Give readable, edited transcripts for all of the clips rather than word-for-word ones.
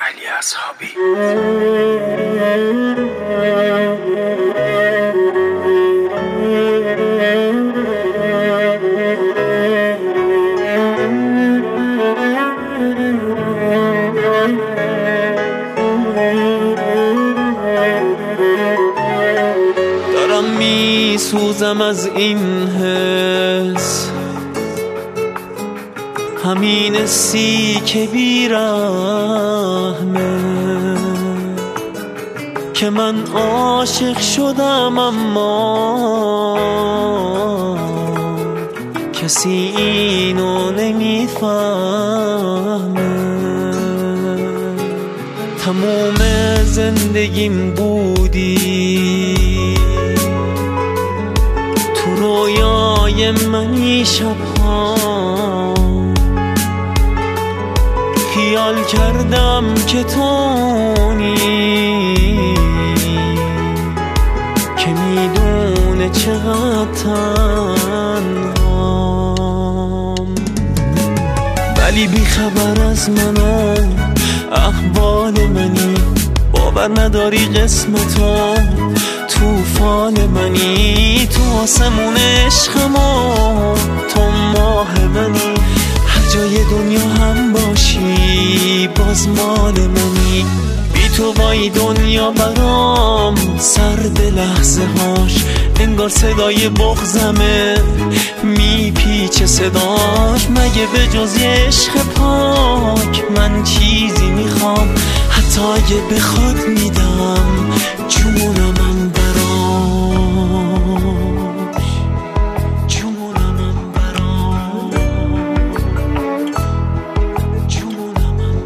علی اصحابی. دارم میسوزم از این حس، همین حسی که بیرحمه، که من عاشق شدم اما کسی اینو نمیفهمه. تموم زندگیم بودی تو رویای منی، شبها خیال کردم که تونی، که میدونه چقدر تنهام، ولی بی خبر از منو احوال منی، باور نداری قسمتو توفان منی، تو آسمون عشقمو تو ماه منی، هر جای دنیا هم باشی باز مال منی، بی تو وای دنیا برام سرد لحظه هاش، انگار صدای بغضمه میپیچه صداش، مگه به جز یه عشق پاک من چیزی میخوام، حتی اگه بخواد میدم جونمم براش، جونمم براش، جونمم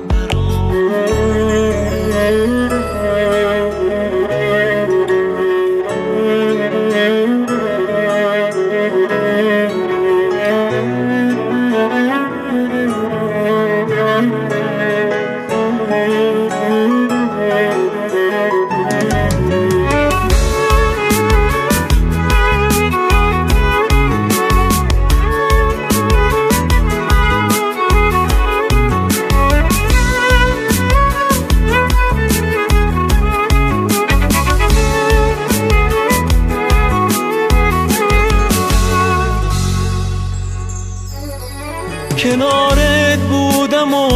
کنارت بودم و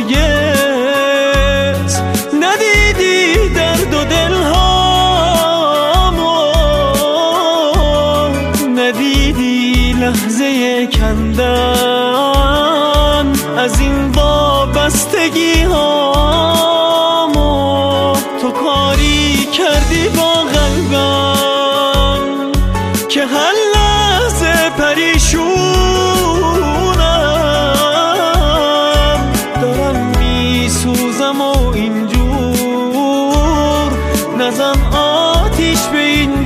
هرگز ندیدی درد و دلهامو، ندیدی لحظه کندن از این وابستگی هامو، تو کاری کردی با قلبم که هر لحظه پریشون نزن آتیش به این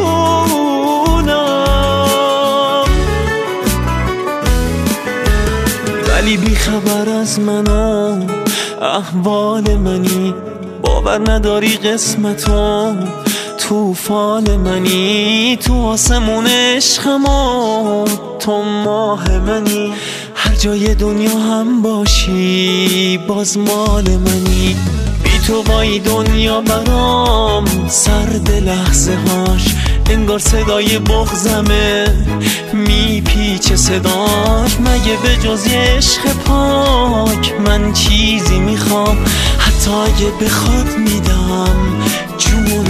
جونم، ولی بی خبر از منو احوال منی، باور نداری قسمتو توفان منی، تو آسمون عشقمو تو ماه منی، هر جای دنیا هم باشی باز مال منی، تو وای دنیا برام سرد لحظه هاش، انگار صدای بغضمه میپیچه صداش، مگه به جز یه عشق پاک من چیزی میخوام، حتی اگه بخواد میدم جون